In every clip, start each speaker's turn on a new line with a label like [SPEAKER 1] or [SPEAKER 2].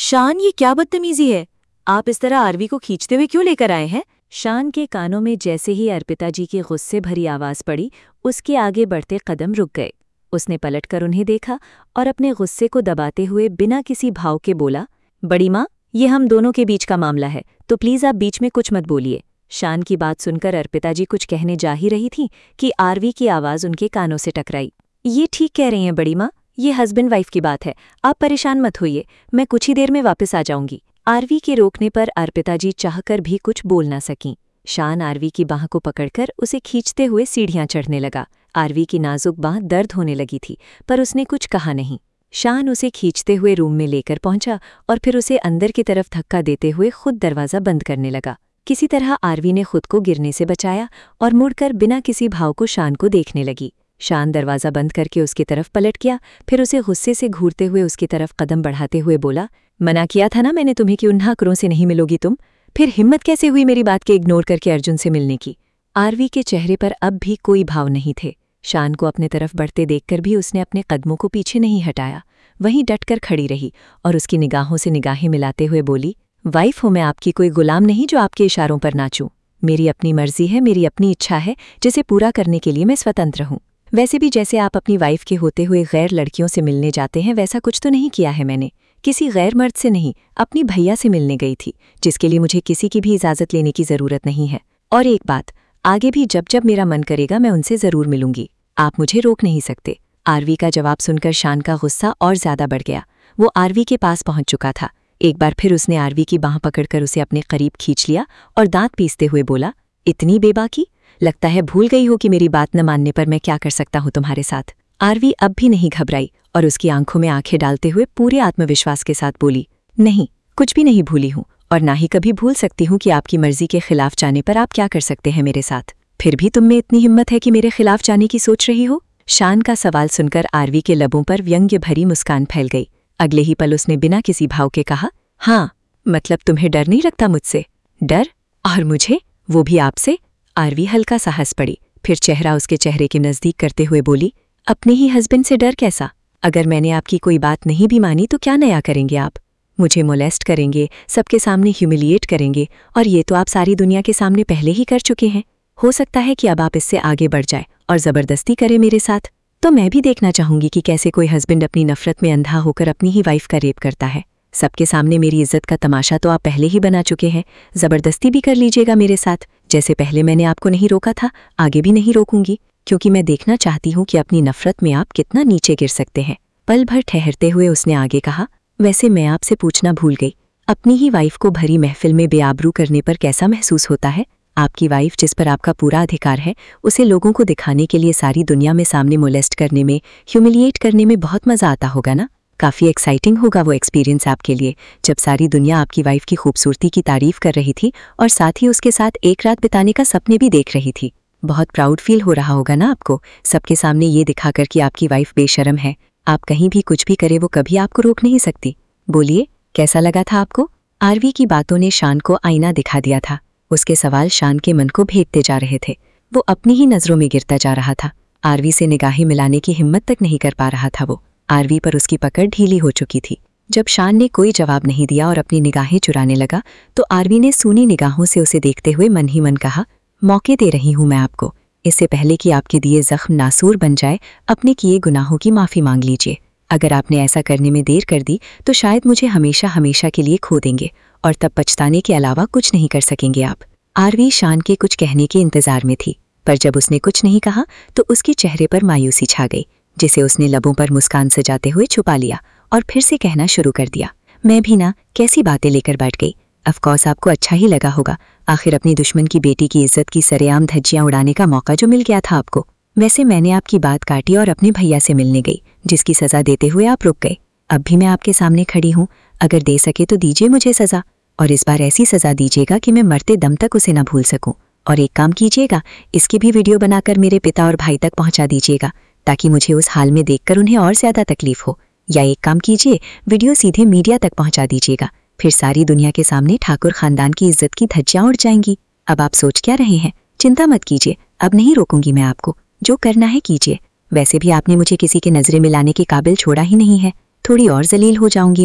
[SPEAKER 1] शान, ये क्या बदतमीजी है? आप इस तरह आरवी को खींचते हुए क्यों लेकर आए हैं? शान के कानों में जैसे ही अर्पिता जी की गुस्से भरी आवाज पड़ी, उसके आगे बढ़ते कदम रुक गए। उसने पलटकर उन्हें देखा और अपने गुस्से को दबाते हुए बिना किसी भाव के बोला, बड़ी माँ, ये हम दोनों के बीच का मामला है, तो प्लीज आप बीच में कुछ मत बोलिए। शान की बात सुनकर अर्पिता जी कुछ कहने जा ही रही थी कि आरवी की आवाज उनके कानों से टकराई। ये ठीक कह रही हैं बड़ी माँ, ये हस्बैंड वाइफ की बात है, आप परेशान मत होइए, मैं कुछ ही देर में वापस आ जाऊंगी। आरवी के रोकने पर अर्पिता जी चाहकर भी कुछ बोल ना सकीं। शान आरवी की बाह को पकड़कर उसे खींचते हुए सीढ़ियां चढ़ने लगा। आरवी की नाजुक बाह दर्द होने लगी थी, पर उसने कुछ कहा नहीं। शान उसे खींचते हुए रूम में लेकर पहुंचा और फिर उसे अंदर की तरफ धक्का देते हुए खुद दरवाज़ा बंद करने लगा। किसी तरह आरवी ने खुद को गिरने से बचाया और मुड़कर बिना किसी भाव को शान को देखने लगी। शान दरवाज़ा बंद करके उसकी तरफ पलट गया, फिर उसे गुस्से से घूरते हुए उसकी तरफ कदम बढ़ाते हुए बोला, मना किया था ना मैंने तुम्हें कि उन नाकरों से नहीं मिलोगी तुम, फिर हिम्मत कैसे हुई मेरी बात के इग्नोर करके अर्जुन से मिलने की? आरवी के चेहरे पर अब भी कोई भाव नहीं थे। शान को अपने तरफ बढ़ते देखकर भी उसने अपने कदमों को पीछे नहीं हटाया, वहीं डटकर खड़ी रही और उसकी निगाहों से निगाहें मिलाते हुए बोली, वाइफ हूं मैं आपकी, कोई गुलाम नहीं जो आपके इशारों पर नाचूं। मेरी अपनी मर्जी है, मेरी अपनी इच्छा है, जिसे पूरा करने के लिए मैं स्वतंत्र हूं। वैसे भी जैसे आप अपनी वाइफ के होते हुए गैर लड़कियों से मिलने जाते हैं, वैसा कुछ तो नहीं किया है मैंने। किसी गैर मर्द से नहीं, अपनी भैया से मिलने गई थी, जिसके लिए मुझे किसी की भी इजाज़त लेने की ज़रूरत नहीं है। और एक बात, आगे भी जब जब मेरा मन करेगा मैं उनसे ज़रूर मिलूंगी, आप मुझे रोक नहीं सकते। आरवी का जवाब सुनकर शान का गुस्सा और ज़्यादा बढ़ गया। वो आरवी के पास पहुंच चुका था। एक बार फिर उसने आरवी की बाह पकड़कर उसे अपने करीब खींच लिया और दांत पीसते हुए बोला, इतनी बेबाकी? लगता है भूल गई हो कि मेरी बात न मानने पर मैं क्या कर सकता हूं तुम्हारे साथ। आरवी अब भी नहीं घबराई और उसकी आंखों में आंखें डालते हुए पूरे आत्मविश्वास के साथ बोली, नहीं, कुछ भी नहीं भूली हूं और ना ही कभी भूल सकती हूं कि आपकी मर्जी के खिलाफ जाने पर आप क्या कर सकते हैं मेरे साथ। फिर भी तुम में इतनी हिम्मत है कि मेरे खिलाफ जाने की सोच रही हो? शान का सवाल सुनकर आरवी के लबों पर व्यंग्य भरी मुस्कान फैल गई। अगले ही पल उसने बिना किसी भाव के कहा, हाँ, मतलब तुम्हें डर नहीं लगता मुझसे? डर? और मुझे, वो भी आपसे? आरवी हल्का सा हंस पड़ी, फिर चेहरा उसके चेहरे के नज़दीक करते हुए बोली, अपने ही हस्बैंड से डर कैसा? अगर मैंने आपकी कोई बात नहीं भी मानी तो क्या नया करेंगे आप? मुझे मोलेस्ट करेंगे, सबके सामने ह्यूमिलिएट करेंगे, और ये तो आप सारी दुनिया के सामने पहले ही कर चुके हैं। हो सकता है कि अब आप इससे आगे बढ़ जाए और ज़बरदस्ती करे मेरे साथ। तो मैं भी देखना चाहूंगी कि कैसे कोई हस्बैंड अपनी नफरत में अंधा होकर अपनी ही वाइफ का रेप करता है। सबके सामने मेरी इज्जत का तमाशा तो आप पहले ही बना चुके हैं, ज़बरदस्ती भी कर लीजिएगा मेरे साथ। जैसे पहले मैंने आपको नहीं रोका था, आगे भी नहीं रोकूंगी, क्योंकि मैं देखना चाहती हूँ कि अपनी नफरत में आप कितना नीचे गिर सकते हैं। पल भर ठहरते हुए उसने आगे कहा, वैसे मैं आपसे पूछना भूल गई, अपनी ही वाइफ को भरी महफिल में बेआबरू करने पर कैसा महसूस होता है? आपकी वाइफ जिस पर आपका पूरा अधिकार है, उसे लोगों को दिखाने के लिए सारी दुनिया में सामने मोलेस्ट करने में, ह्यूमिलिएट करने में बहुत मज़ा आता होगा ना? काफ़ी एक्साइटिंग होगा वो एक्सपीरियंस आपके लिए, जब सारी दुनिया आपकी वाइफ की खूबसूरती की तारीफ कर रही थी और साथ ही उसके साथ एक रात बिताने का सपने भी देख रही थी। बहुत प्राउड फील हो रहा होगा ना आपको, सबके सामने ये दिखाकर कि आपकी वाइफ बेशर्म है, आप कहीं भी कुछ भी करे वो कभी आपको रोक नहीं सकती। बोलिए, कैसा लगा था आपको? आरवी की बातों ने शान को आईना दिखा दिया था। उसके सवाल शान के मन को भेदते जा रहे थे। वो अपनी ही नज़रों में गिरता जा रहा था। आरवी से निगाहें मिलाने की हिम्मत तक नहीं कर पा रहा था वो। आरवी पर उसकी पकड़ ढीली हो चुकी थी। जब शान ने कोई जवाब नहीं दिया और अपनी निगाहें चुराने लगा, तो आरवी ने सूनी निगाहों से उसे देखते हुए मन ही मन कहा, मौके दे रही हूं मैं आपको, इससे पहले कि आपके दिए जख्म नासूर बन जाए, अपने किए गुनाहों की माफ़ी मांग लीजिए। अगर आपने ऐसा करने में देर कर दी तो शायद मुझे हमेशा हमेशा के लिए खो देंगे और तब पछताने के अलावा कुछ नहीं कर सकेंगे आप। आरवी शान के कुछ कहने के इंतजार में थी, पर जब उसने कुछ नहीं कहा तो उसके चेहरे पर मायूसी छा गई, जिसे उसने लबों पर मुस्कान सजाते हुए छुपा लिया और फिर से कहना शुरू कर दिया, मैं भी ना कैसी बातें लेकर बैठ गई। अफकोर्स आपको अच्छा ही लगा होगा, आखिर अपनी दुश्मन की बेटी की इज्जत की सरेआम धज्जियां उड़ाने का मौका जो मिल गया था आपको। वैसे मैंने आपकी बात काटी और अपने भैया से मिलने गई, जिसकी सज़ा देते हुए आप रुक गए। अब भी मैं आपके सामने खड़ी हूँ, अगर दे सके तो दीजिए मुझे सज़ा, और इस बार ऐसी सज़ा दीजिएगा कि मैं मरते दम तक उसे ना भूल सकूं। और एक काम कीजिएगा, इसकी भी वीडियो बनाकर मेरे पिता और भाई तक पहुंचा दीजिएगा, ताकि मुझे उस हाल में देखकर उन्हें और ज़्यादा तकलीफ हो। या एक काम कीजिए, वीडियो सीधे मीडिया तक पहुंचा दीजिएगा, फिर सारी दुनिया के सामने ठाकुर खानदान की इज्जत की धज्जियां उड़ जाएंगी। अब आप सोच क्या रहे हैं? चिंता मत कीजिए, अब नहीं रोकूंगी मैं आपको, जो करना है कीजिए। वैसे भी आपने मुझे किसी के नज़रें मिलाने के काबिल छोड़ा ही नहीं है, थोड़ी और जलील हो जाऊंगी मैं,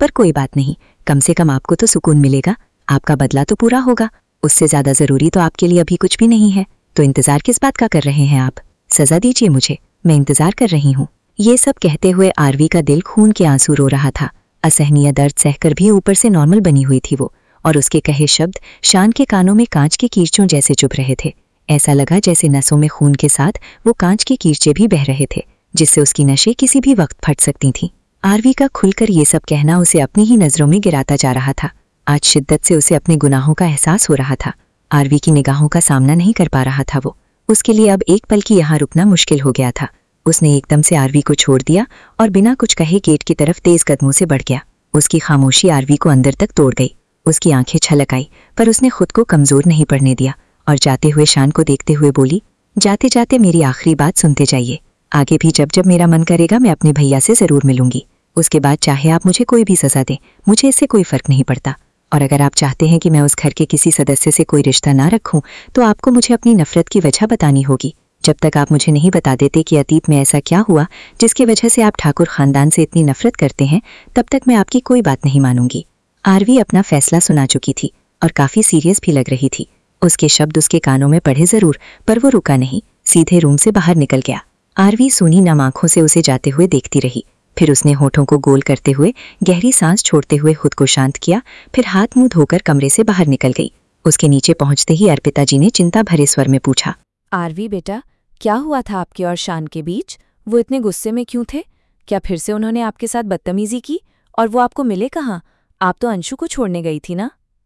[SPEAKER 1] पर कोई बात नहीं, कम से कम आपको तो सुकून मिलेगा, आपका बदला तो पूरा होगा। उससे ज़्यादा ज़रूरी तो आपके लिए अभी कुछ भी नहीं है, तो इंतज़ार किस बात का कर रहे हैं आप? सज़ा दीजिए मुझे, मैं इंतज़ार कर रही हूँ। ये सब कहते हुए आरवी का दिल खून के आंसू रो रहा था। असहनीय दर्द सहकर भी ऊपर से नॉर्मल बनी हुई थी वो, और उसके कहे शब्द शान के कानों में कांच के कीर्चों जैसे चुभ रहे थे। ऐसा लगा जैसे नसों में खून के साथ वो कांच के कीर्चे भी बह रहे थे, जिससे उसकी नशें किसी भी वक्त फट सकती थीं। आरवी का खुलकर ये सब कहना उसे अपनी ही नज़रों में गिराता जा रहा था। आज शिद्दत से उसे अपने गुनाहों का एहसास हो रहा था। आरवी की निगाहों का सामना नहीं कर पा रहा था वो। उसके लिए अब एक पल की यहाँ रुकना मुश्किल हो गया था। उसने एकदम से आरवी को छोड़ दिया और बिना कुछ कहे गेट की तरफ तेज कदमों से बढ़ गया। उसकी खामोशी आरवी को अंदर तक तोड़ गई। उसकी आंखें छलक आई, पर उसने खुद को कमजोर नहीं पड़ने दिया और जाते हुए शान को देखते हुए बोली, जाते जाते मेरी आखिरी बात सुनते जाइए। आगे भी जब जब मेरा मन करेगा मैं अपने भैया से ज़रूर मिलूंगी। उसके बाद चाहे आप मुझे कोई भी सज़ा दें, मुझे इससे कोई फ़र्क नहीं पड़ता। और अगर आप चाहते हैं कि मैं उस घर के किसी सदस्य से कोई रिश्ता ना रखूं, तो आपको मुझे अपनी नफ़रत की वजह बतानी होगी। जब तक आप मुझे नहीं बता देते कि अतीत में ऐसा क्या हुआ जिसकी वजह से आप ठाकुर खानदान से इतनी नफरत करते हैं, तब तक मैं आपकी कोई बात नहीं मानूंगी। आरवी अपना फैसला सुना चुकी थी और काफ़ी सीरियस भी लग रही थी। उसके शब्द उसके कानों में पड़े ज़रूर, पर वो रुका नहीं, सीधे रूम से बाहर निकल गया। आरवी सूनी नम आंखों से उसे जाते हुए देखती रही। फिर उसने होठों को गोल करते हुए गहरी सांस छोड़ते हुए खुद को शांत किया, फिर हाथ मुंह धोकर कमरे से बाहर निकल गई। उसके नीचे पहुंचते ही अर्पिता जी ने चिंता भरे स्वर में पूछा,
[SPEAKER 2] आरवी बेटा, क्या हुआ था आपके और शान के बीच? वो इतने गुस्से में क्यों थे? क्या फिर से उन्होंने आपके साथ बदतमीजी की? और वो आपको मिले कहाँ? आप तो अंशु को छोड़ने गई थी ना?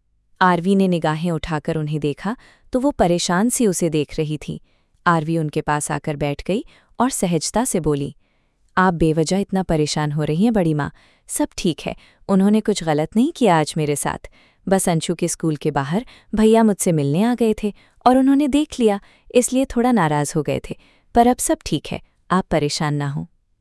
[SPEAKER 2] आरवी ने निगाहें उठाकर उन्हें देखा तो वो परेशान सी उसे देख रही थी। आरवी उनके पास आकर बैठ गई और सहजता से बोली, आप बेवजह इतना परेशान हो रही हैं बड़ी माँ। सब ठीक है, उन्होंने कुछ गलत नहीं किया आज मेरे साथ। बस अंशु के स्कूल के बाहर भैया मुझसे मिलने आ गए थे और उन्होंने देख लिया, इसलिए थोड़ा नाराज़ हो गए थे। पर अब सब ठीक है, आप परेशान ना हो।